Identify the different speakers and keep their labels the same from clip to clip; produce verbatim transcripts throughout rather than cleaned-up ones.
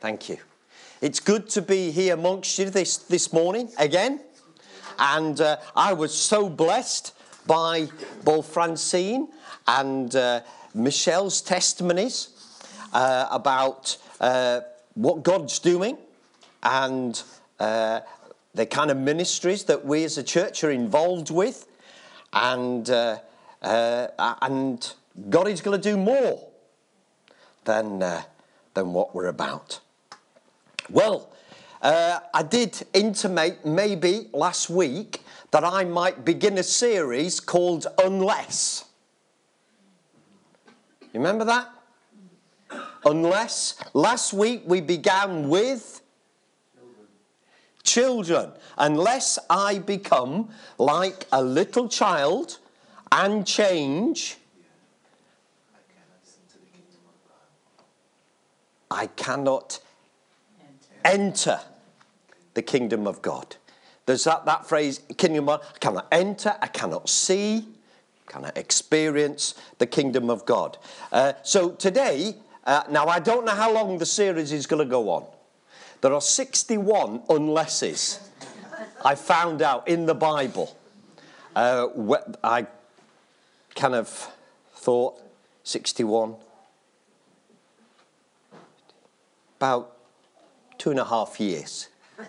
Speaker 1: Thank you. It's good to be here amongst you this, this morning again. And uh, I was so blessed by both Francine and uh, Michelle's testimonies uh, about uh, what God's doing and uh, the kind of ministries that we as a church are involved with. And, uh, uh, and God is going to do more than, uh, than what we're about. Well, uh, I did intimate maybe last week that I might begin a series called Unless. You remember that? Unless. Last week we began with children. Unless I become like a little child and change, I cannot enter the kingdom of God. There's that, that phrase, kingdom of God. I cannot enter, I cannot see, cannot experience the kingdom of God. Uh, so today, uh, now I don't know how long the series is going to go on. There are sixty-one unlesses I found out in the Bible. Uh, I kind of thought sixty-one, about two and a half years.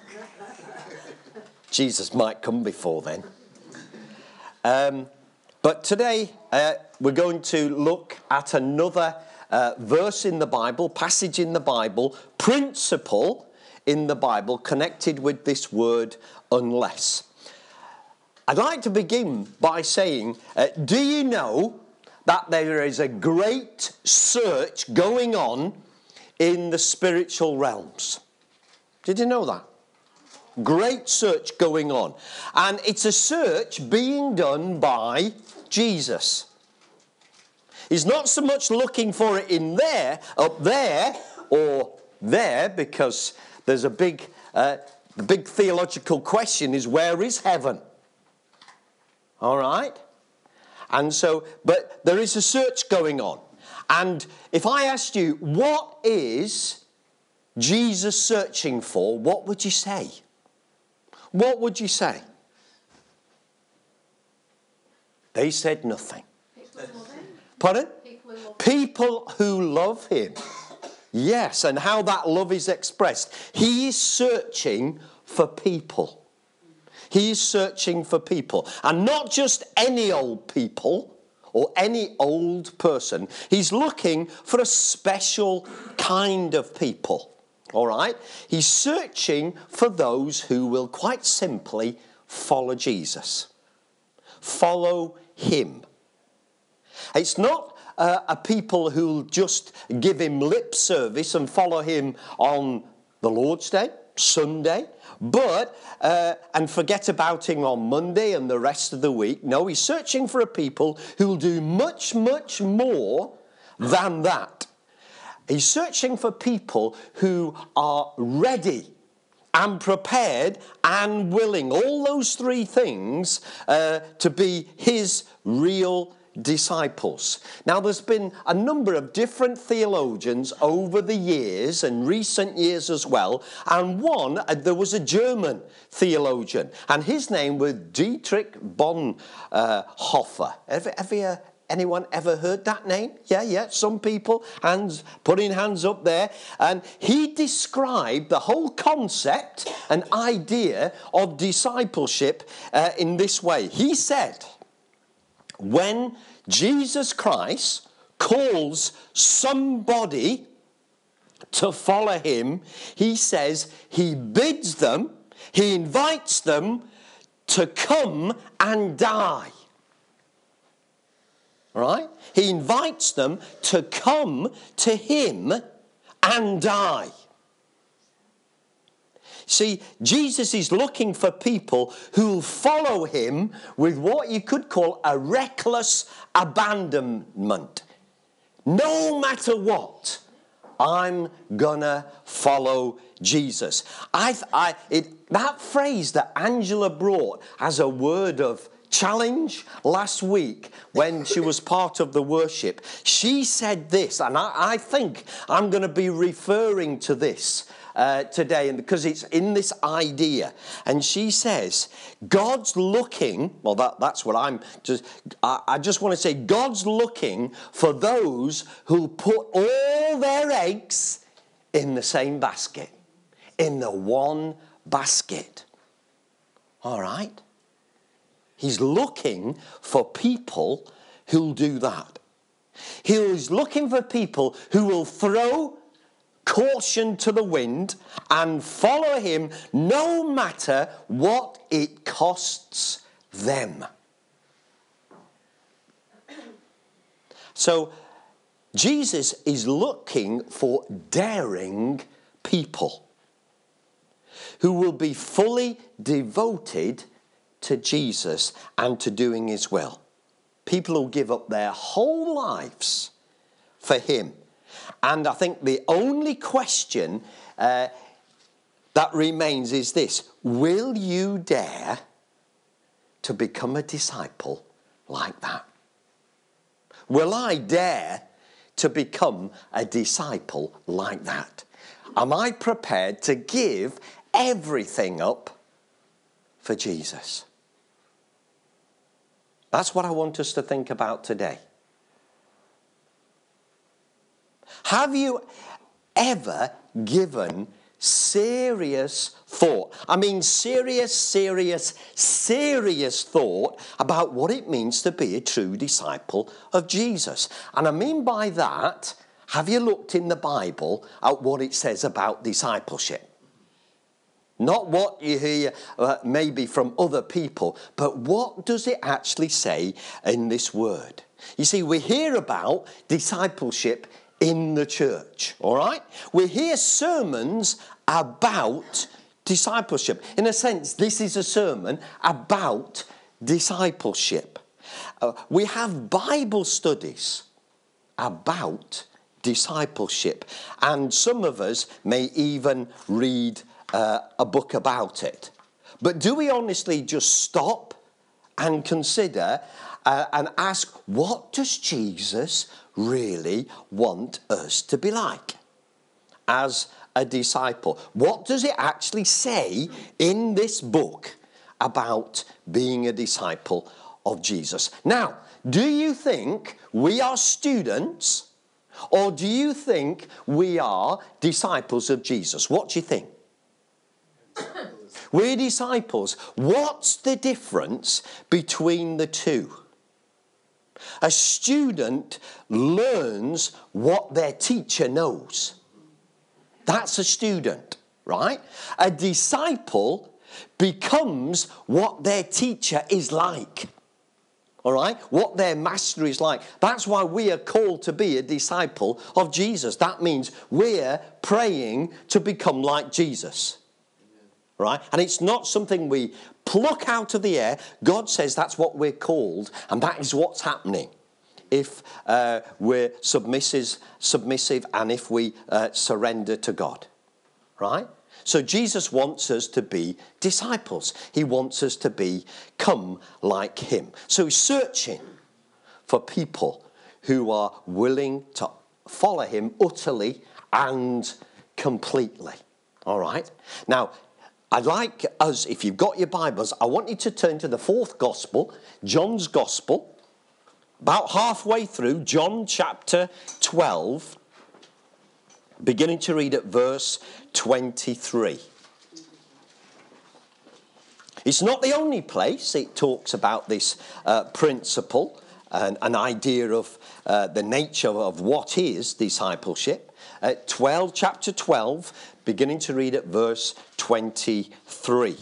Speaker 1: Jesus might come before then. Um, but today uh, we're going to look at another uh, verse in the Bible, passage in the Bible, principle in the Bible connected with this word unless. I'd like to begin by saying, uh, do you know that there is a great search going on in the spiritual realms? Did you know that? Great search going on. And it's a search being done by Jesus. He's not so much looking for it in there, up there, or there, because there's a big, uh, the big theological question is, where is heaven? All right? And so, but there is a search going on. And if I asked you, what is Jesus searching for, what would you say? What would you say? They said nothing. Pardon? People who love him. Yes, and how that love is expressed. He is searching for people. He is searching for people. And not just any old people or any old person. He's looking for a special kind of people. All right? He's searching for those who will quite simply follow Jesus. Follow him. It's not uh, a people who'll just give him lip service and follow him on the Lord's Day, Sunday, but uh, and forget about him on Monday and the rest of the week. No, he's searching for a people who'll do much, much more than that. He's searching for people who are ready and prepared and willing, all those three things, uh, to be his real disciples. Now, there's been a number of different theologians over the years and recent years as well, and one, uh, there was a German theologian, and his name was Dietrich Bonhoeffer. Uh, have, have you Anyone ever heard that name? Yeah, yeah, some people, hands, putting hands up there. And he described the whole concept and idea of discipleship uh, in this way. He said, when Jesus Christ calls somebody to follow him, he says he bids them, he invites them to come and die. Right? He invites them to come to him and die. See, Jesus is looking for people who'll follow him with what you could call a reckless abandonment. No matter what, I'm gonna follow Jesus. I, I, it, that phrase that Angela brought as a word of challenge last week when she was part of the worship. She said this, and I, I think I'm going to be referring to this uh, today, and because it's in this idea. And she says, God's looking, well, that, that's what I'm just, I, I just want to say, God's looking for those who put all their eggs in the same basket, in the one basket. All right? He's looking for people who'll do that. He's looking for people who will throw caution to the wind and follow him no matter what it costs them. So Jesus is looking for daring people who will be fully devoted to Jesus and to doing his will. People who give up their whole lives for him. And I think the only question uh, that remains is this: will you dare to become a disciple like that? Will I dare to become a disciple like that? Am I prepared to give everything up for Jesus? That's what I want us to think about today. Have you ever given serious thought, I mean serious, serious, serious thought about what it means to be a true disciple of Jesus? And I mean by that, have you looked in the Bible at what it says about discipleship? Not what you hear uh, maybe from other people, but what does it actually say in this word? You see, we hear about discipleship in the church, all right? We hear sermons about discipleship. In a sense, this is a sermon about discipleship. Uh, we have Bible studies about discipleship, and some of us may even read Uh, a book about it. But do we honestly just stop and consider uh, and ask, what does Jesus really want us to be like as a disciple? What does it actually say in this book about being a disciple of Jesus? Now, do you think we are students, or do you think we are disciples of Jesus? What do you think? We're disciples. What's the difference between the two? A student learns what their teacher knows. That's a student, right? A disciple becomes what their teacher is like. All right? What their master is like. That's why we are called to be a disciple of Jesus. That means we're praying to become like Jesus. Right? And it's not something we pluck out of the air. God says that's what we're called, and that is what's happening if uh, we're submissive, submissive and if we uh, surrender to God. Right? So Jesus wants us to be disciples. He wants us to become like him. So he's searching for people who are willing to follow him utterly and completely. All right? Now, I'd like us, if you've got your Bibles, I want you to turn to the fourth gospel, John's gospel, about halfway through, John chapter twelve, beginning to read at verse twenty-three. It's not the only place it talks about this uh, principle, and an idea of uh, the nature of what is discipleship. Uh, twelve, chapter twelve, beginning to read at verse twenty-three.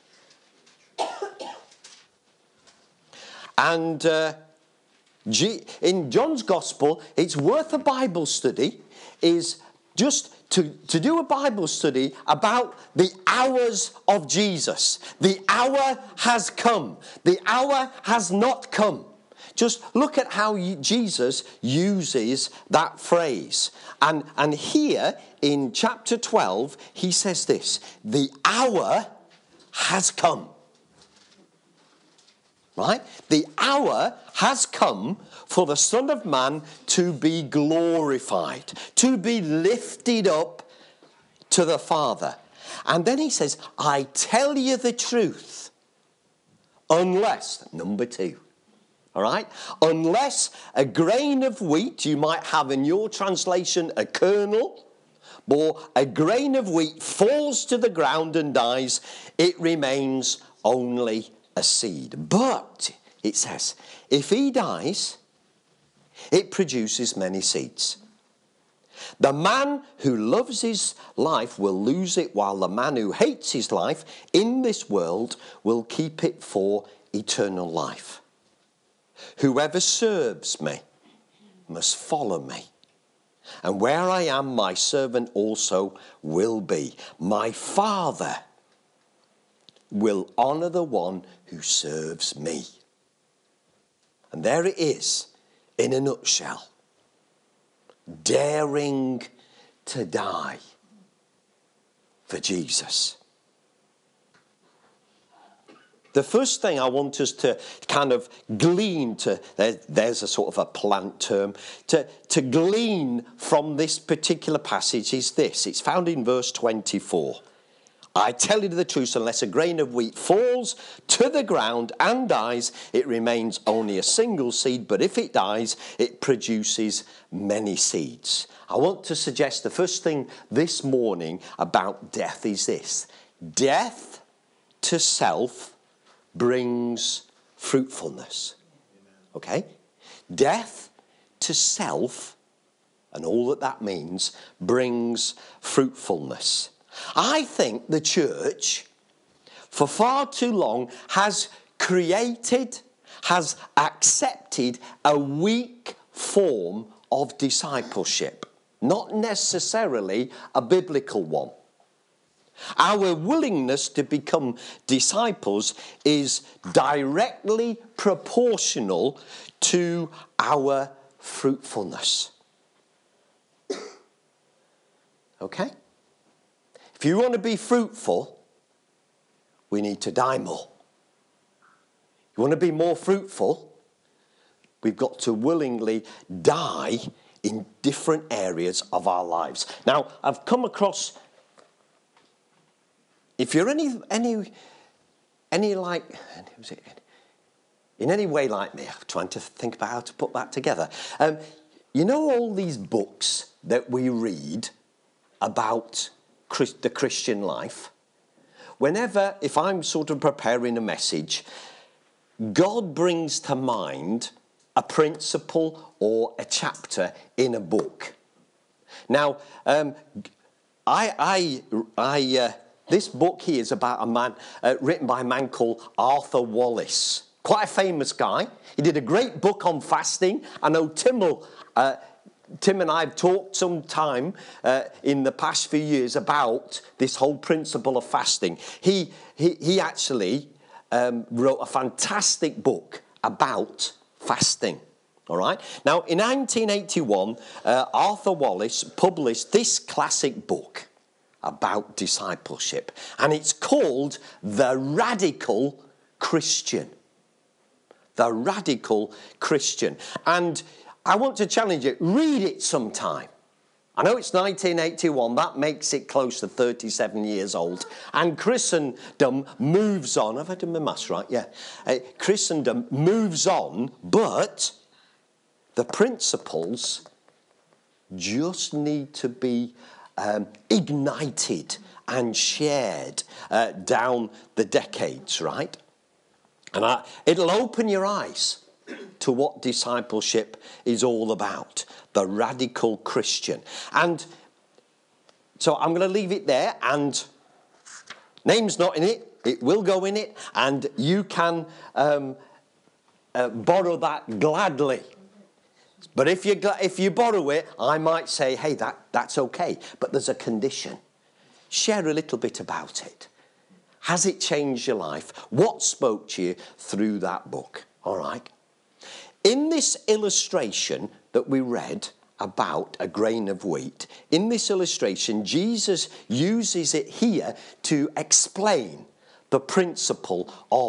Speaker 1: And uh, G- in John's Gospel, it's worth a Bible study, is just to, to do a Bible study about the hours of Jesus. The hour has come. The hour has not come. Just look at how Jesus uses that phrase. And, and here in chapter twelve, he says this: the hour has come. right? The hour has come for the Son of Man to be glorified, to be lifted up to the Father. And then he says, I tell you the truth, unless, number two, all right, unless a grain of wheat, you might have in your translation a kernel, or a grain of wheat falls to the ground and dies, it remains only a seed. But, it says, if he dies, it produces many seeds. The man who loves his life will lose it, while the man who hates his life in this world will keep it for eternal life. Whoever serves me must follow me. And where I am, my servant also will be. My Father will honour the one who serves me. And there it is, in a nutshell. Daring to die for Jesus. The first thing I want us to kind of glean, to there, there's a sort of a plant term, to, to glean from this particular passage is this. It's found in verse twenty-four. I tell you the truth, unless a grain of wheat falls to the ground and dies, it remains only a single seed, but if it dies, it produces many seeds. I want to suggest the first thing this morning about death is this. Death to self brings fruitfulness. Okay? Death to self, and all that that means, brings fruitfulness. I think the church, for far too long, has created, has accepted a weak form of discipleship, not necessarily a biblical one. Our willingness to become disciples is directly proportional to our fruitfulness. Okay? If you want to be fruitful, we need to die more. You want to be more fruitful, we've got to willingly die in different areas of our lives. Now, I've come across, if you're any, any, any like, was it, in any way like me, I'm trying to think about how to put that together. Um, you know all these books that we read about Christ, the Christian life? Whenever, if I'm sort of preparing a message, God brings to mind a principle or a chapter in a book. Now, um, I, I, I, uh, this book here is about a man, uh, written by a man called Arthur Wallis. Quite a famous guy. He did a great book on fasting. I know Tim will, uh, Tim and I have talked some time uh, in the past few years about this whole principle of fasting. He, he, he actually um, wrote a fantastic book about fasting. All right. Now, in nineteen eighty-one, uh, Arthur Wallis published this classic book about discipleship, and it's called The Radical Christian. The Radical Christian. And I want to challenge you, read it sometime. I know it's nineteen eighty-one, that makes it close to thirty-seven years old. And Christendom moves on. Have I done my maths right? Yeah. Uh, Christendom moves on, but the principles just need to be um, ignited and shared uh, down the decades, right? And I, it'll open your eyes to what discipleship is all about, the radical Christian. And so I'm going to leave it there, and name's not in it, it will go in it, and you can um, uh, borrow that gladly. But if you, if you borrow it, I might say, hey, that, that's okay, but there's a condition. Share a little bit about it. Has it changed your life? What spoke to you through that book? All right. In this illustration that we read about a grain of wheat, in this illustration, Jesus uses it here to explain the principle of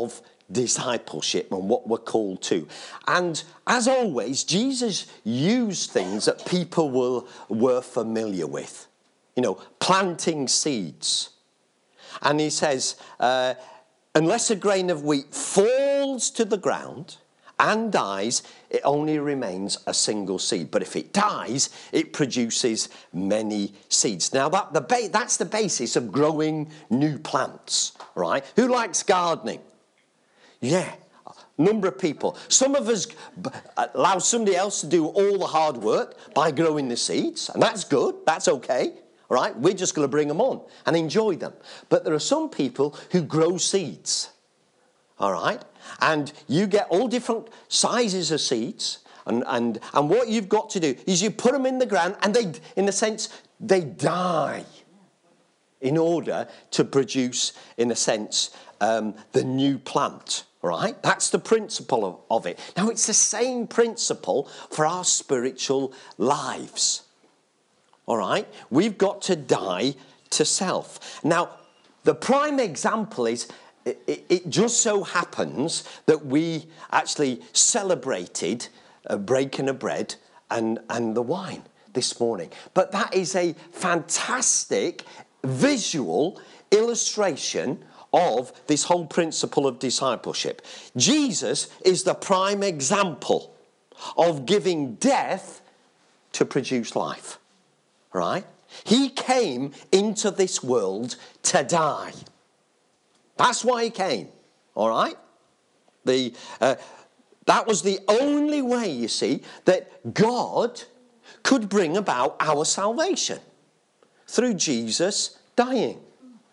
Speaker 1: discipleship and what we're called to. And as always, Jesus used things that people were, were familiar with. You know, planting seeds. And he says, uh, unless a grain of wheat falls to the ground and dies, it only remains a single seed. But if it dies, it produces many seeds. Now, that the ba- that's the basis of growing new plants, right? Who likes gardening? Yeah, a number of people. Some of us allow somebody else to do all the hard work by growing the seeds, and that's good, that's okay. Right? We're just going to bring them on and enjoy them. But there are some people who grow seeds. All right? And you get all different sizes of seeds. And, and, and what you've got to do is you put them in the ground and they, in a sense, they die in order to produce, in a sense, um, the new plant. Right? That's the principle of, of it. Now, it's the same principle for our spiritual lives. All right? We've got to die to self. Now, the prime example is, it, it, it just so happens that we actually celebrated a breaking of bread and, and the wine this morning. But that is a fantastic visual illustration of this whole principle of discipleship. Jesus is the prime example of giving death to produce life. Right? He came into this world to die. That's why he came. All right? The, uh, that was the only way, you see, that God could bring about our salvation. Through Jesus dying.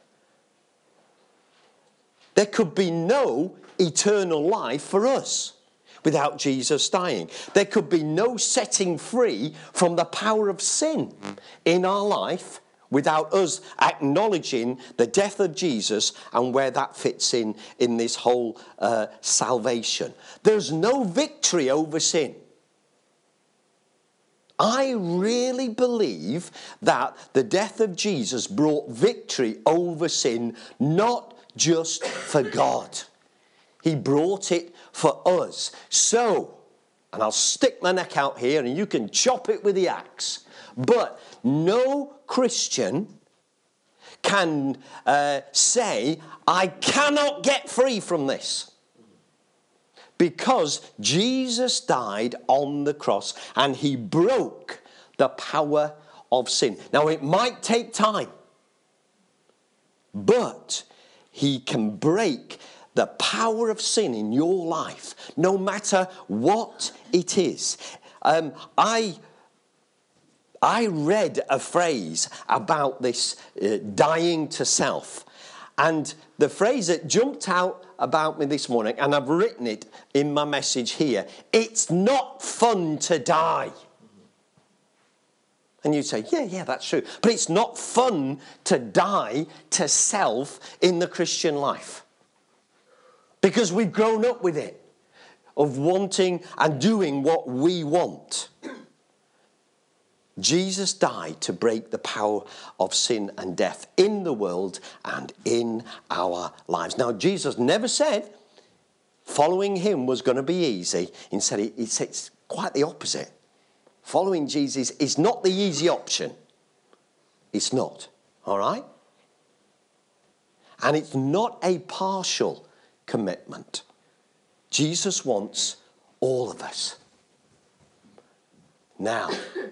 Speaker 1: There could be no eternal life for us without Jesus dying. There could be no setting free from the power of sin in our life without us acknowledging the death of Jesus and where that fits in in this whole uh, salvation. There's no victory over sin. I really believe that the death of Jesus brought victory over sin, not just for God. He brought it for us. So, and I'll stick my neck out here and you can chop it with the axe, but no Christian can uh, say, I cannot get free from this. Because Jesus died on the cross and he broke the power of sin. Now, it might take time, but he can break the power of sin in your life, no matter what it is. Um, I, I read a phrase about this uh, dying to self. And the phrase that jumped out about me this morning, and I've written it in my message here, it's not fun to die. And you say, yeah, yeah, that's true. But it's not fun to die to self in the Christian life. Because we've grown up with it, of wanting and doing what we want. Jesus died to break the power of sin and death in the world and in our lives. Now, Jesus never said following him was going to be easy. Instead, he said it's quite the opposite. Following Jesus is not the easy option. It's not, all right? And it's not a partial commitment. Jesus wants all of us. Now,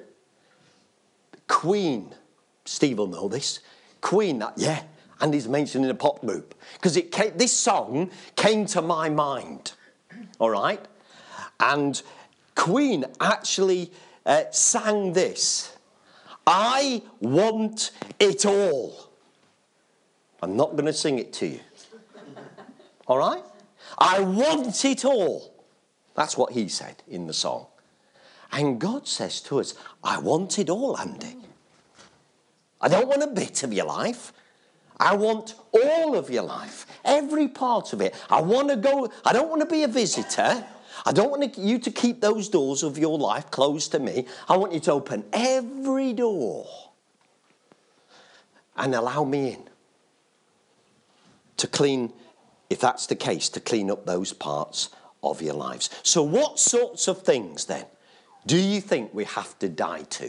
Speaker 1: Queen, Steve will know this. Queen, yeah, and he's mentioned in a pop group because it came, this song came to my mind, all right? And Queen actually uh, sang this. I want it all. I'm not going to sing it to you. All right? I want it all. That's what he said in the song. And God says to us, I want it all, Andy. I don't want a bit of your life. I want all of your life. Every part of it. I want to go, I don't want to be a visitor. I don't want you to keep those doors of your life closed to me. I want you to open every door and allow me in to clean, if that's the case, to clean up those parts of your lives. So what sorts of things then do you think we have to die to?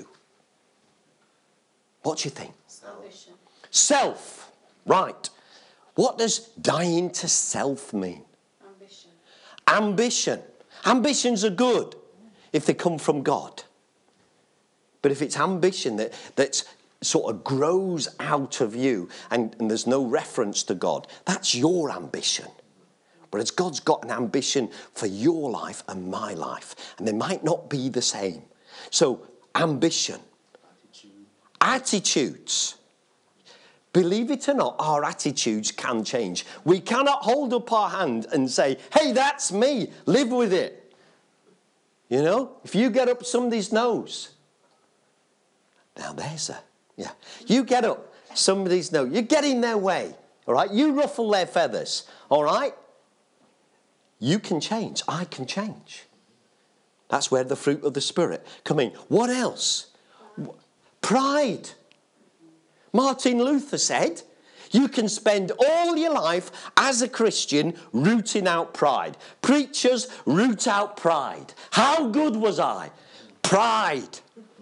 Speaker 1: What do you think?
Speaker 2: Salvation.
Speaker 1: Self. Right. What does dying to self mean?
Speaker 2: Ambition.
Speaker 1: Ambition. Ambitions are good if they come from God. But if it's ambition that that's sort of grows out of you and, and there's no reference to God, that's your ambition. Whereas God's got an ambition for your life and my life. And they might not be the same. So, ambition. Attitude. Attitudes. Believe it or not, our attitudes can change. We cannot hold up our hand and say, hey, that's me, live with it. You know, if you get up somebody's nose, now there's a, yeah. You get up somebody's nose, you get in their way, all right? You ruffle their feathers, all right? You can change, I can change. That's where the fruit of the Spirit come in. What else? Pride. Martin Luther said, you can spend all your life as a Christian rooting out pride. Preachers root out pride. How good was I? Pride.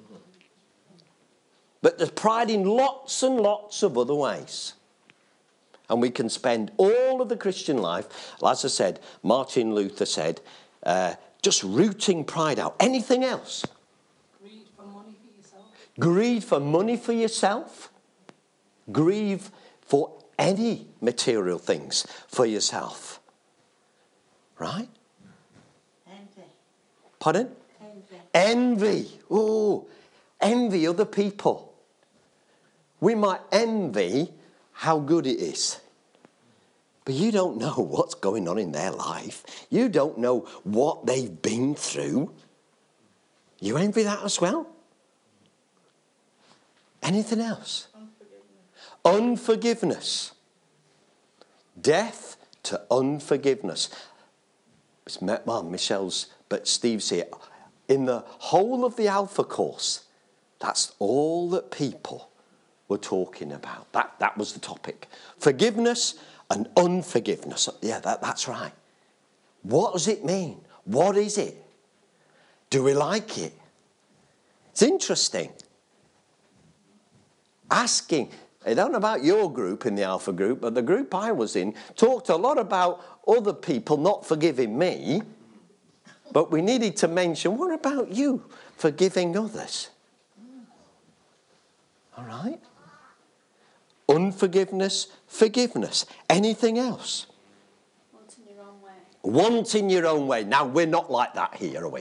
Speaker 1: But there's pride in lots and lots of other ways. And we can spend all of the Christian life, as I said, Martin Luther said, uh, just rooting pride out. Anything else?
Speaker 2: Greed for money for yourself.
Speaker 1: Greed for money for yourself. Grieve for any material things for yourself. Right?
Speaker 2: Envy.
Speaker 1: Pardon?
Speaker 2: Envy.
Speaker 1: Envy. Oh, envy other people. We might envy how good it is. But you don't know what's going on in their life. You don't know what they've been through. You envy that as well? Anything else? Unforgiveness. Unforgiveness. Death to unforgiveness. It's well, Michelle's, but Steve's here. In the whole of the Alpha course, that's all that people were talking about. That, that was the topic. Forgiveness and unforgiveness. Yeah, that, that's right. What does it mean? What is it? Do we like it? It's interesting. Asking. I don't know about your group in the Alpha group, but the group I was in talked a lot about other people not forgiving me, but we needed to mention, what about you forgiving others? All right? Unforgiveness, forgiveness. Anything else?
Speaker 2: Wanting your own way.
Speaker 1: Wanting your own way. Now, we're not like that here, are we?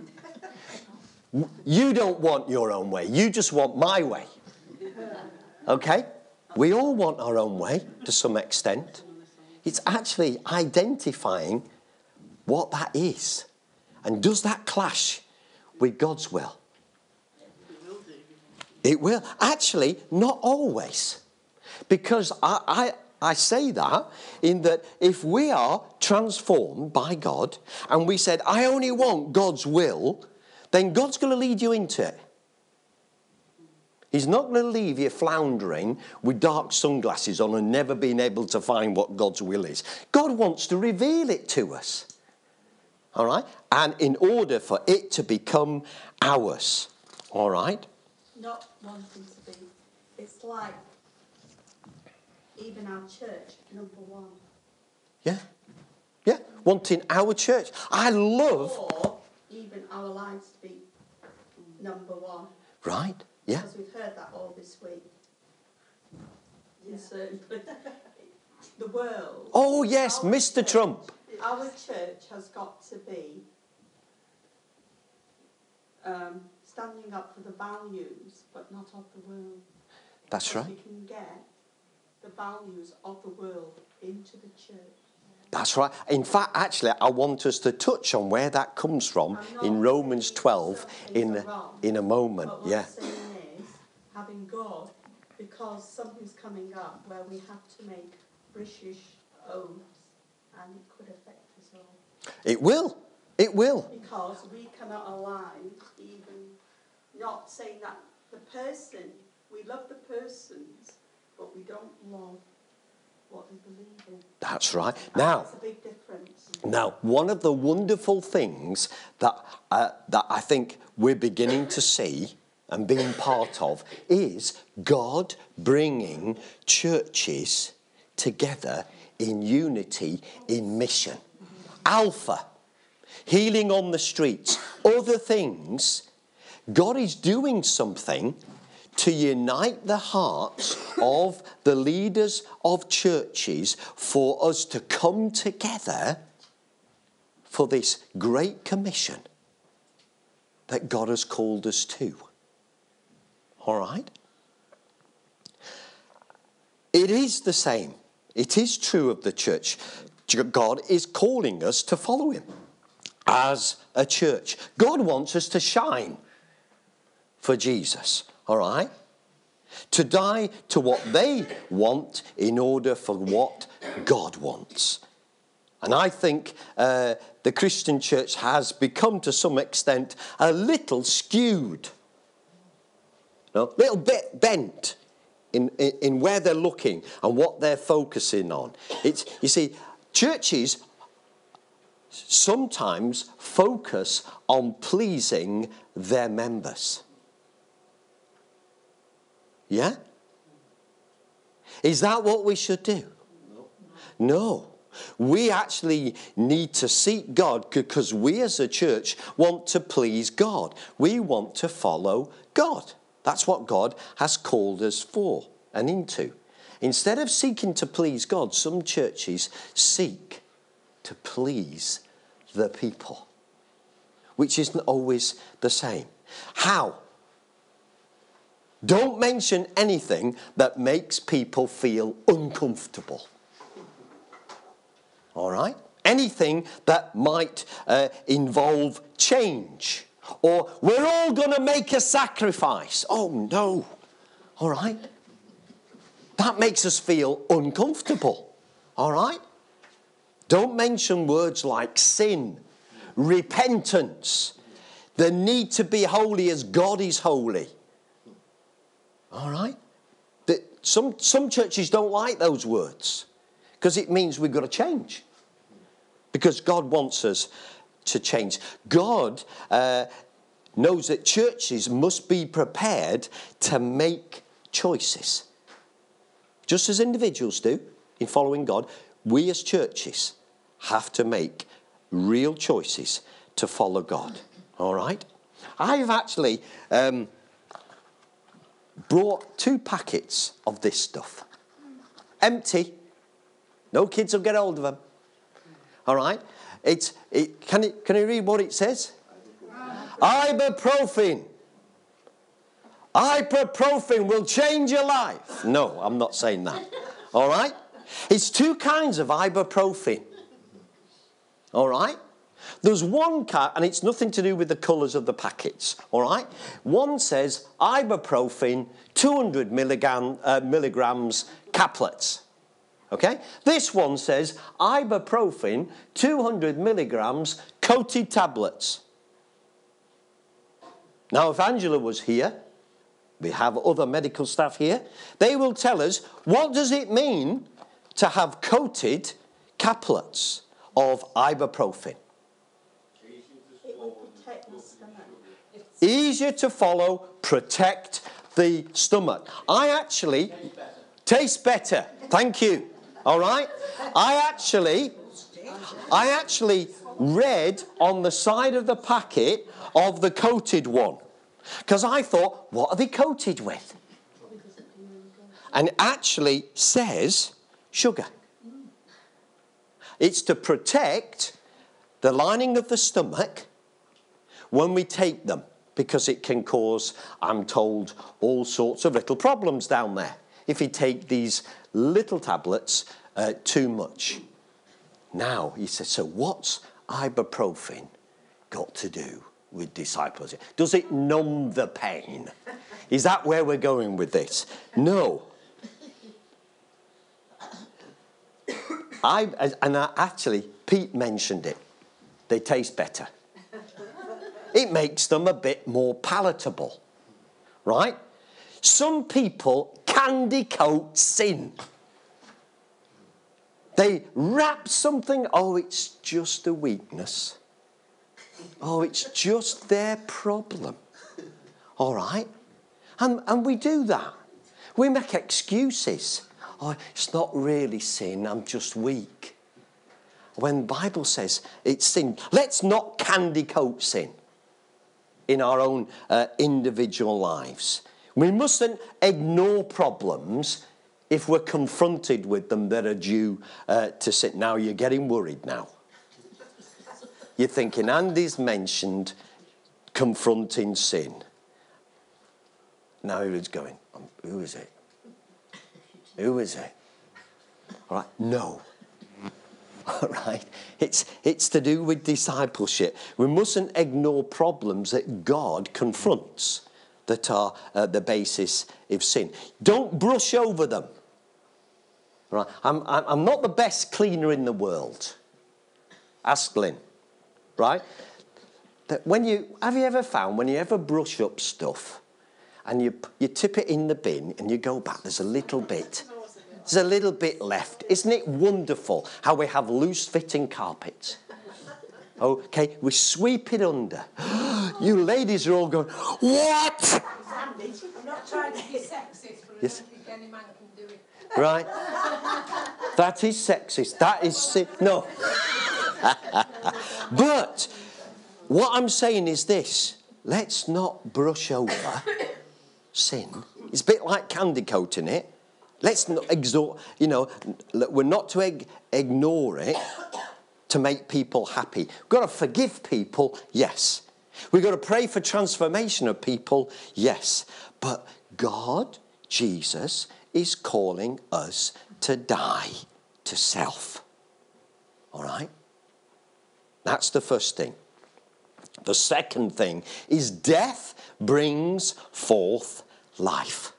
Speaker 1: You don't want your own way. You just want my way. Okay? We all want our own way to some extent. It's actually identifying what that is. And does that clash with God's will? It will. Actually, not always. Because I, I, I say that in that if we are transformed by God and we said, I only want God's will, then God's going to lead you into it. He's not going to leave you floundering with dark sunglasses on and never being able to find what God's will is. God wants to reveal it to us. All right? And in order for it to become ours. All right?
Speaker 3: Not wanting to be. It's like even our church, number one.
Speaker 1: Yeah. Yeah. Wanting our church. I love...
Speaker 3: Or even our lives to be number one.
Speaker 1: Right. Yeah.
Speaker 3: Because we've heard that all this week. Yeah. Certain the world.
Speaker 1: Oh, yes, Mister
Speaker 3: Church,
Speaker 1: Trump.
Speaker 3: Our church has got to be um, standing up for the values, but not of the world.
Speaker 1: That's
Speaker 3: because
Speaker 1: right.
Speaker 3: we can get the values of the world into the church.
Speaker 1: That's right. In fact, actually, I want us to touch on where that comes from in Romans twelve in,
Speaker 3: wrong,
Speaker 1: in a moment.
Speaker 3: but what
Speaker 1: Yeah.
Speaker 3: I'm saying is, having God, because something's coming up where we have to make British oaths, and it could affect us all.
Speaker 1: It will. It will.
Speaker 3: Because we cannot align, even not saying that the person, we love the persons, but we don't love what they believe in.
Speaker 1: That's right.
Speaker 3: And
Speaker 1: Now,
Speaker 3: that's a big difference.
Speaker 1: now, one of the wonderful things that uh, that I think we're beginning to see and being part of is God bringing churches together in unity, in mission. Alpha, healing on the streets, other things. God is doing something to unite the hearts of the leaders of churches for us to come together for this great commission that God has called us to. All right? It is the same. It is true of the church. God is calling us to follow him as a church. God wants us to shine for Jesus, all right? To die to what they want in order for what God wants. And I think uh, the Christian church has become to some extent a little skewed, a little bit bent in, in, in where they're looking and what they're focusing on. It's, you see, churches sometimes focus on pleasing their members. Yeah? Is that what we should do? No. No. We actually need to seek God because we as a church want to please God. We want to follow God. That's what God has called us for and into. Instead of seeking to please God, some churches seek to please the people, which isn't always the same. How? Don't mention anything that makes people feel uncomfortable. All right? Anything that might uh, involve change. Or we're all going to make a sacrifice. Oh, no. All right? That makes us feel uncomfortable. All right? Don't mention words like sin, repentance, the need to be holy as God is holy. All right? The, some, some churches don't like those words because it means we've got to change. Because God wants us to change. God uh, knows that churches must be prepared to make choices. Just as individuals do in following God, we as churches have to make real choices to follow God. All right? I've actually um, brought two packets of this stuff. Empty. No kids will get hold of them. All right? It's, it, can, it, can you read what it says? Ibuprofen. Ibuprofen will change your life. No, I'm not saying that. All right? It's two kinds of ibuprofen. All right? There's one kind, and it's nothing to do with the colours of the packets. All right? One says ibuprofen, two hundred milligram, uh, milligrams caplets. Okay? This one says ibuprofen, two hundred milligrams coated tablets. Now, if Angela was here, we have other medical staff here, they will tell us, what does it mean to have coated caplets of ibuprofen?
Speaker 3: It will protect the stomach.
Speaker 1: Easier to follow, protect the stomach. I actually... Taste better. Thank you. All right? I actually... I actually read on the side of the packet of the coated one. Because I thought, what are they coated with? And it actually says sugar. It's to protect the lining of the stomach when we take them. Because it can cause, I'm told, all sorts of little problems down there. If you take these little tablets uh, too much. Now, he says, so what's ibuprofen got to do with disciples? Does it numb the pain? Is that where we're going with this? No. I, and I, actually, Pete mentioned it. They taste better. It makes them a bit more palatable, right? Some people candy coat sin. They wrap something, oh, it's just a weakness. Oh, it's just their problem. All right? And, and we do that. We make excuses. Oh, it's not really sin, I'm just weak. When the Bible says it's sin, let's not candy coat sin in our own uh, individual lives. We mustn't ignore problems if we're confronted with them that are due uh, to sin. Now, you're getting worried now. You're thinking, Andy's mentioned confronting sin. Now everyone's going, um, who is it? Who is it? All right, no. All right, it's, it's to do with discipleship. We mustn't ignore problems that God confronts that are uh, the basis of sin. Don't brush over them. All right, I'm, I'm not the best cleaner in the world. Ask Lynn. Right? That when you have you ever found when you ever brush up stuff and you you tip it in the bin and you go back, there's a little bit. There's a little bit left. Isn't it wonderful how we have loose-fitting carpets? Okay, we sweep it under. You ladies are all going, what?
Speaker 2: I'm not trying to be sexist, but
Speaker 1: Yes.
Speaker 2: I don't think any man can do it.
Speaker 1: Right? That is sexist. That is si- no. But what I'm saying is this: let's not brush over sin. It's a bit like candy coating it. Let's not exhort. You know, we're not to ig- ignore it to make people happy. We've got to forgive people, yes. We've got to pray for transformation of people, yes. But God, Jesus, is calling us to die to self. All right? That's the first thing. The second thing is death brings forth life.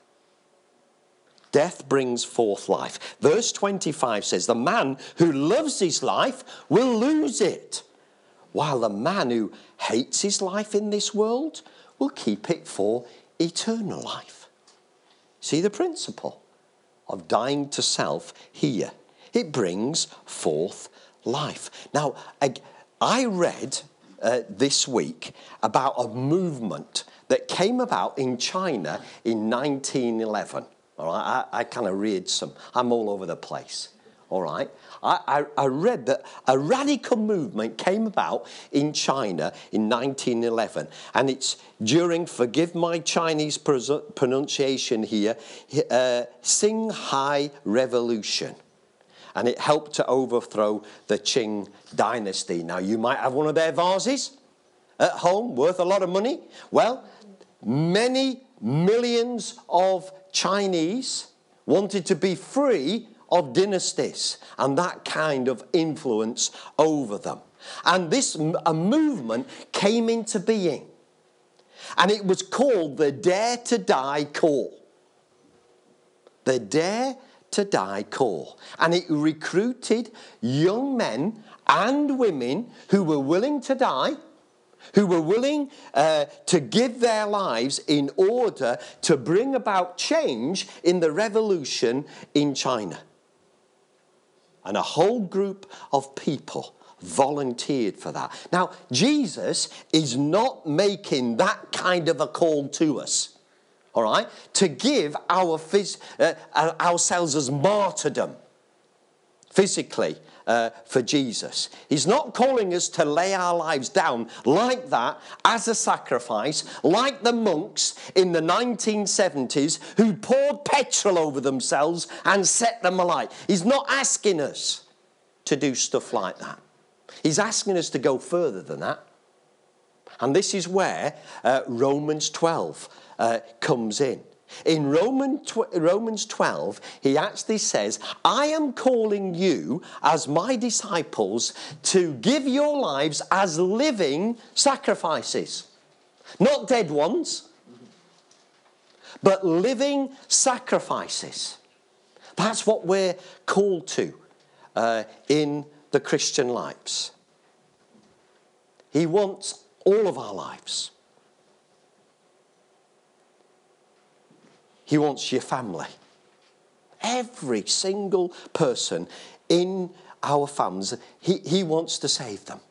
Speaker 1: Death brings forth life. Verse twenty-five says, the man who loves his life will lose it, while the man who hates his life in this world will keep it for eternal life. See the principle of dying to self here. It brings forth life. Now, I, I read uh, this week about a movement that came about in China in nineteen eleven. All right, I, I kind of read some. I'm all over the place. All right, I, I, I read that a radical movement came about in China in nineteen eleven, and it's during, forgive my Chinese pronunciation here, uh, Xinhai Revolution. And it helped to overthrow the Qing dynasty. Now, you might have one of their vases at home, worth a lot of money. Well, many millions of Chinese wanted to be free of dynasties and that kind of influence over them. And this a movement came into being. And it was called the Dare to Die Call. The Dare to Die Call. And it recruited young men and women who were willing to die, who were willing uh, to give their lives in order to bring about change in the revolution in China. And a whole group of people volunteered for that. Now, Jesus is not making that kind of a call to us, all right, to give our phys- uh, ourselves as martyrdom physically uh, for Jesus. He's not calling us to lay our lives down like that as a sacrifice, like the monks in the nineteen seventies who poured petrol over themselves and set them alight. He's not asking us to do stuff like that. He's asking us to go further than that. And this is where uh, Romans twelve uh, comes in. In Roman tw- Romans twelve, he actually says, I am calling you as my disciples to give your lives as living sacrifices. Not dead ones, but living sacrifices. That's what we're called to uh, in the Christian lives. He wants all of our lives. He wants your family. Every single person in our families. He, he wants to save them.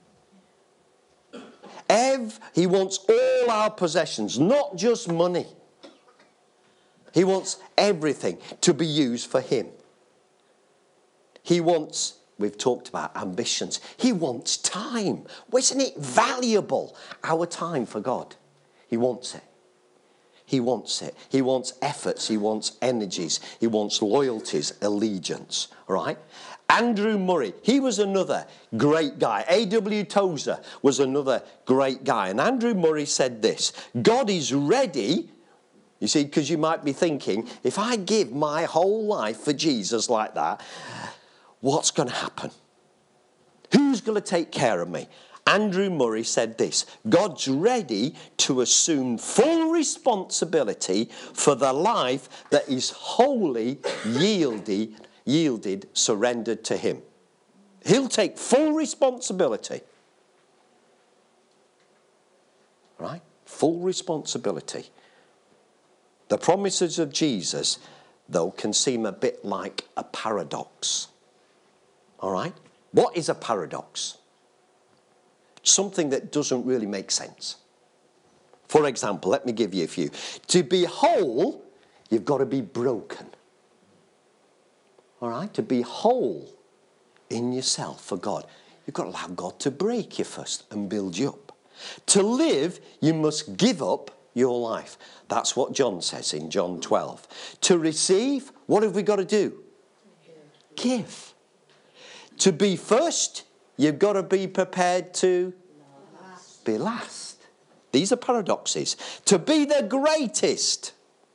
Speaker 1: Ev, he wants all our possessions, not just money. He wants everything to be used for him. He wants, we've talked about ambitions. He wants time. Well, isn't it valuable, our time for God? He wants it. He wants it. He wants efforts. He wants energies. He wants loyalties, allegiance. Right? Andrew Murray, he was another great guy. A W Tozer was another great guy. And Andrew Murray said this: God is ready. You see, because you might be thinking, if I give my whole life for Jesus like that, what's going to happen? Who's going to take care of me? Andrew Murray said this: God's ready to assume full responsibility for the life that is wholly yielded, yielded, surrendered to him. He'll take full responsibility. Right? Full responsibility. The promises of Jesus, though, can seem a bit like a paradox. All right? What is a paradox? Something that doesn't really make sense. For example, let me give you a few. To be whole, you've got to be broken. All right? To be whole in yourself for God, you've got to allow God to break you first and build you up. To live, you must give up your life. That's what John says in John twelve. To receive, what have we got to do? Give. To be first, you've got to be prepared to last. Be last. These are paradoxes. To be the greatest,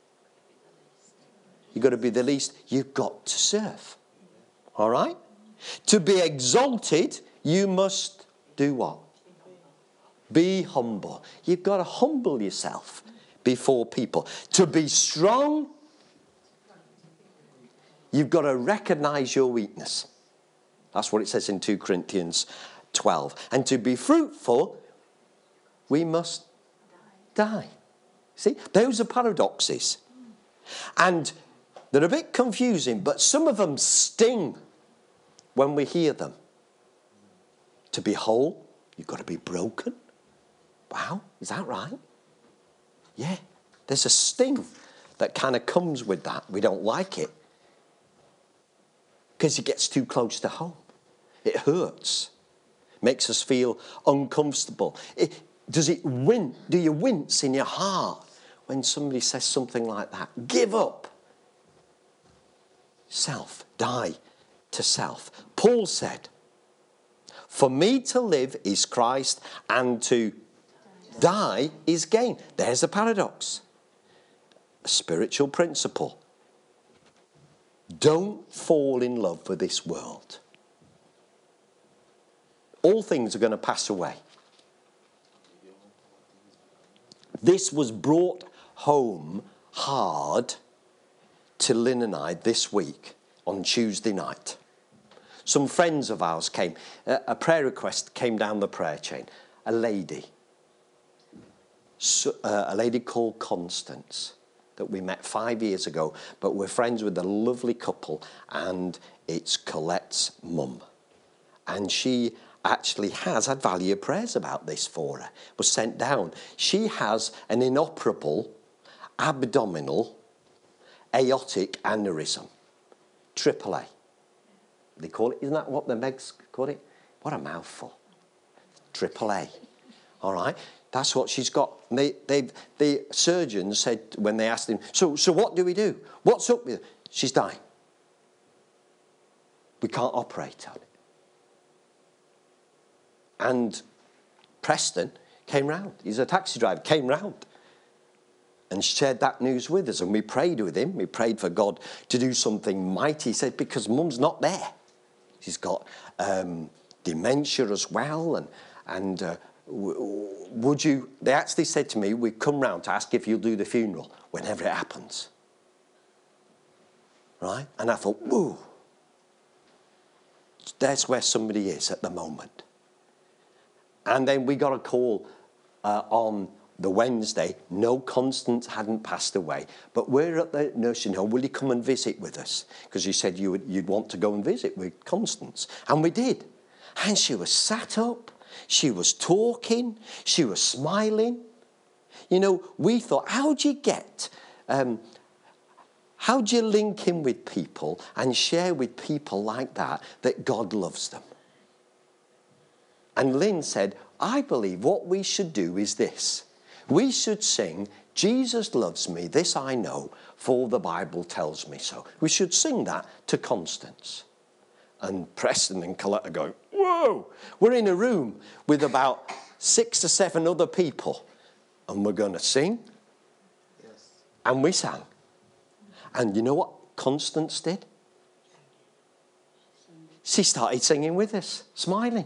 Speaker 1: you've got to be the least. You've got to serve. All right? To be exalted, you must do what? Be humble. You've got to humble yourself before people. To be strong, you've got to recognize your weakness. That's what it says in two Corinthians twelve. And to be fruitful, we must die. See, those are paradoxes. And they're a bit confusing, but some of them sting when we hear them. To be whole, you've got to be broken. Wow, is that right? Yeah, there's a sting that kind of comes with that. We don't like it because it gets too close to home. It hurts, makes us feel uncomfortable. It, does it win? Do you wince in your heart when somebody says something like that? Give up. Self, die to self. Paul said, for me to live is Christ and to die is gain. There's a paradox. A spiritual principle. Don't fall in love with this world. All things are going to pass away. This was brought home hard to Lynn and I this week on Tuesday night. Some friends of ours came. A prayer request came down the prayer chain. A lady. So, uh, a lady called Constance that we met five years ago, but we're friends with a lovely couple, and it's Colette's mum. And she actually has had value prayers about this for her. It was sent down. She has an inoperable abdominal aortic aneurysm, triple A. They call it, isn't that what the Megs call it? What a mouthful. triple A. All right. That's what she's got. They, they, the surgeons said when they asked him, so, so what do we do? What's up with her? She's dying. We can't operate on it. And Preston came round. He's a taxi driver, came round and shared that news with us. And we prayed with him. We prayed for God to do something mighty. He said, because Mum's not there. She's got um, dementia as well. And, and uh, w- would you, they actually said to me, we've come round to ask if you'll do the funeral whenever it happens. Right? And I thought, whoa. That's where somebody is at the moment. And then we got a call uh, on the Wednesday, no, Constance hadn't passed away, but we're at the nursing home. Will you come and visit with us? Because you said you would, you'd want to go and visit with Constance. And we did. And she was sat up. She was talking. She was smiling. You know, we thought, how do you get... Um, how do you link in with people and share with people like that, that God loves them? And Lynn said, I believe what we should do is this. We should sing, Jesus loves me, this I know, for the Bible tells me so. We should sing that to Constance. And Preston and Colette are going, whoa! We're in a room with about six or seven other people. And we're going to sing. Yes. And we sang. And you know what Constance did? She started singing with us, smiling.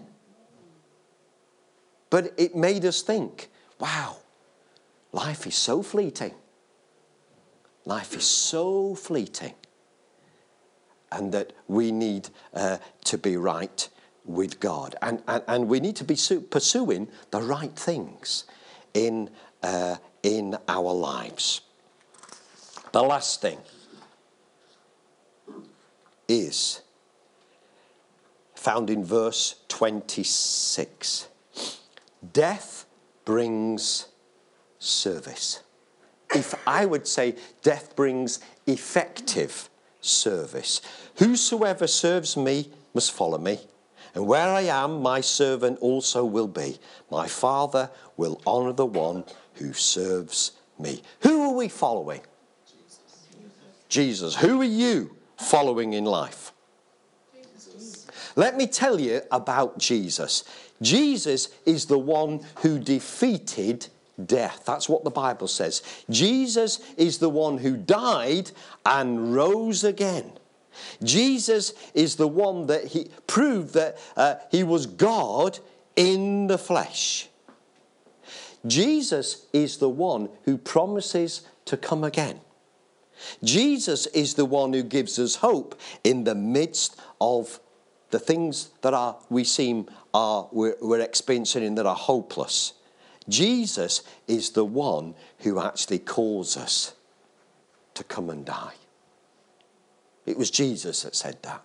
Speaker 1: But it made us think, wow, life is so fleeting. Life is so fleeting. And that we need uh, to be right with God. And, and, and we need to be pursuing the right things in, uh, in our lives. The last thing is found in verse twenty-six. Death brings service. If I would say death brings effective service. Whosoever serves me must follow me. And where I am, my servant also will be. My Father will honour the one who serves me. Who are we following? Jesus. Jesus. Who are you following in life? Jesus. Let me tell you about Jesus. Jesus is the one who defeated death. That's what the Bible says. Jesus is the one who died and rose again. Jesus is the one that he proved that uh, he was God in the flesh. Jesus is the one who promises to come again. Jesus is the one who gives us hope in the midst of the things that are we seem are we're, we're experiencing that are hopeless. Jesus is the one who actually calls us to come and die. It was Jesus that said that.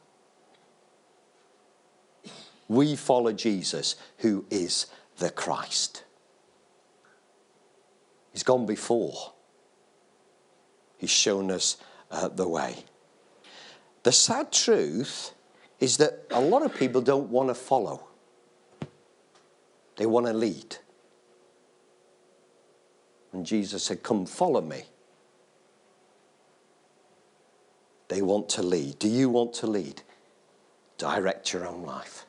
Speaker 1: We follow Jesus, who is the Christ. He's gone before. He's shown us uh, the way. The sad truth is that a lot of people don't want to follow. They want to lead. And Jesus said, come follow me. They want to lead. Do you want to lead? Direct your own life.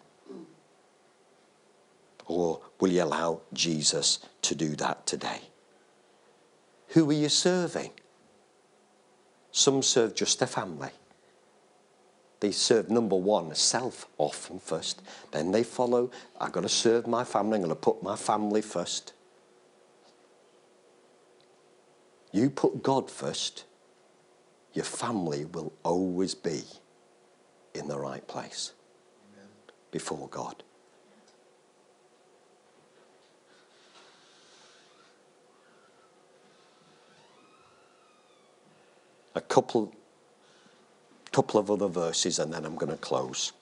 Speaker 1: Or will you allow Jesus to do that today? Who are you serving? Some serve just their family. They serve, number one, self often first. Then they follow, I've got to serve my family. I'm going to put my family first. You put God first, your family will always be in the right place. Amen. Before God. A couple, couple of other verses and then I'm going to close.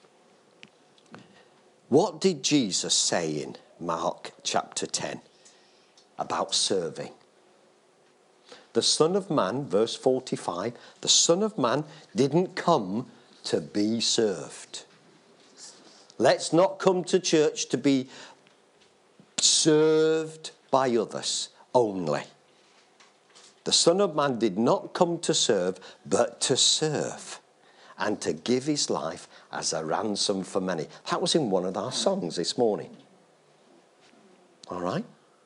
Speaker 1: What did Jesus say in Mark chapter ten about serving? The Son of Man, verse forty-five, the Son of Man didn't come to be served. Let's not come to church to be served by others only. The Son of Man did not come to serve, but to serve and to give his life as a ransom for many. That was in one of our songs this morning. All right?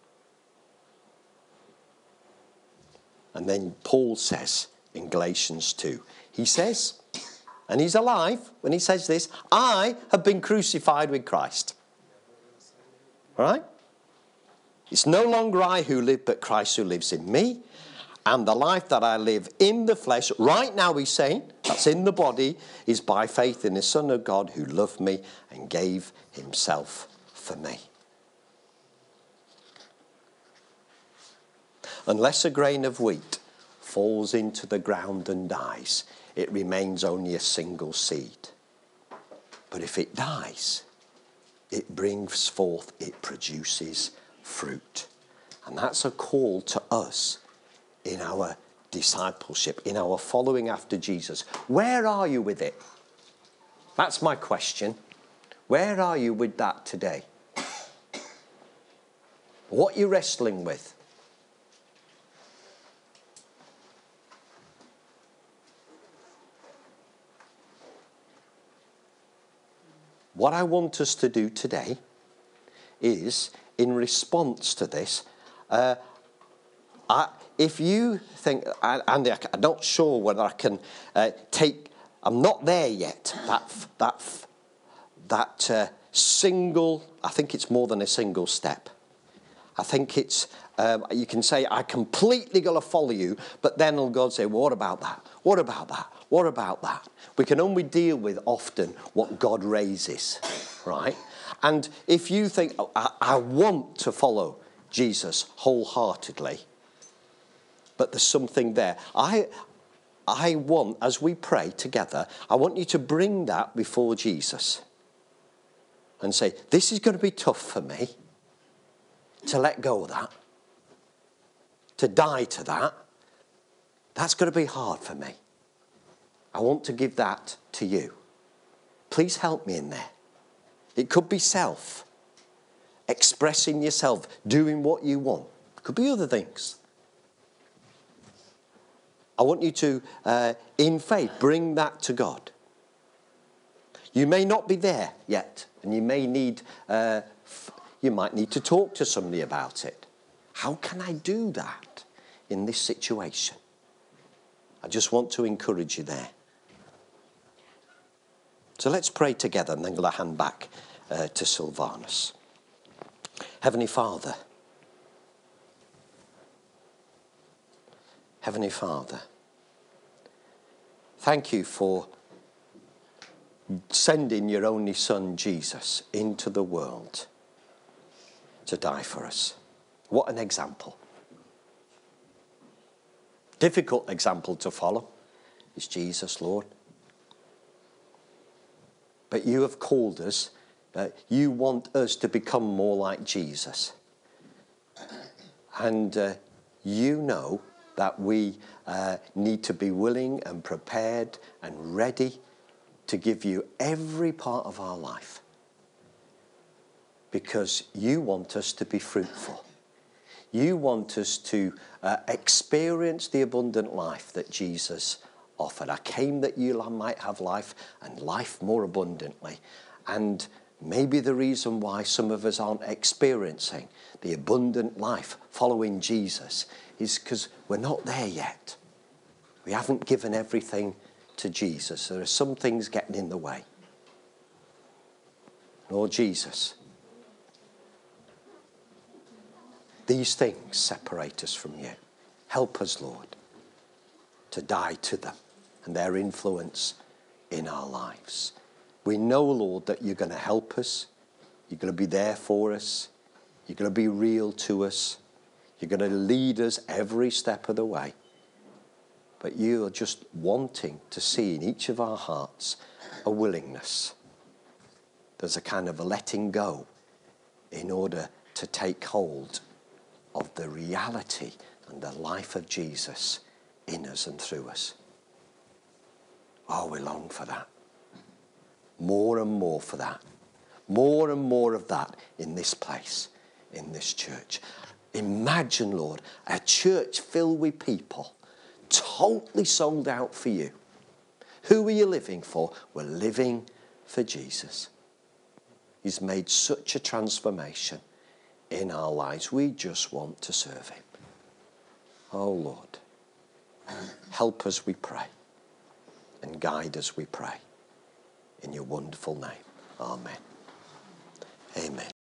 Speaker 1: And then Paul says in Galatians two, he says, and he's alive when he says this, I have been crucified with Christ. All right? It's no longer I who live, but Christ who lives in me. And the life that I live in the flesh, right now he's saying, that's in the body, is by faith in the Son of God who loved me and gave himself for me. Unless a grain of wheat falls into the ground and dies, it remains only a single seed. But if it dies, it brings forth, it produces fruit. And that's a call to us in our discipleship, in our following after Jesus. Where are you with it? That's my question. Where are you with that today? What are you wrestling with? What I want us to do today is, in response to this, uh, I, if you think, Andy, I'm not sure whether I can uh, take, I'm not there yet, that, that, that uh, single, I think it's more than a single step. I think it's, um, you can say, I completely got to follow you, but then God say, well, what about that? What about that? What about that? We can only deal with often what God raises, right? And if you think, oh, I, I want to follow Jesus wholeheartedly, but there's something there. I, I want, as we pray together, I want you to bring that before Jesus and say, this is going to be tough for me to let go of that, to die to that. That's going to be hard for me. I want to give that to you. Please help me in there. It could be self, expressing yourself, doing what you want. It could be other things. I want you to, uh, in faith, bring that to God. You may not be there yet, and you may need, uh, f- you might need to talk to somebody about it. How can I do that in this situation? I just want to encourage you there. So let's pray together, and then I'll hand back uh, to Sylvanus. Heavenly Father, Heavenly Father, thank you for sending your only Son, Jesus, into the world to die for us. What an example. Difficult example to follow is Jesus, Lord. But you have called us, uh, you want us to become more like Jesus. And uh, you know that we uh, need to be willing and prepared and ready to give you every part of our life. Because you want us to be fruitful. You want us to uh, experience the abundant life that Jesus offered. I came that you might have life, and life more abundantly. And maybe the reason why some of us aren't experiencing the abundant life following Jesus is because we're not there yet. We haven't given everything to Jesus. There are some things getting in the way. Lord Jesus, these things separate us from you. Help us, Lord, to die to them and their influence in our lives. We know, Lord, that you're going to help us. You're going to be there for us. You're going to be real to us. You're going to lead us every step of the way. But you are just wanting to see in each of our hearts a willingness. There's a kind of a letting go in order to take hold of the reality and the life of Jesus in us and through us. Oh, we long for that. More and more for that. More and more of that in this place, in this church. Imagine, Lord, a church filled with people totally sold out for you. Who are you living for? We're living for Jesus. He's made such a transformation in our lives. We just want to serve him. Oh, Lord, help us, we pray, and guide us, we pray. In your wonderful name. Amen. Amen.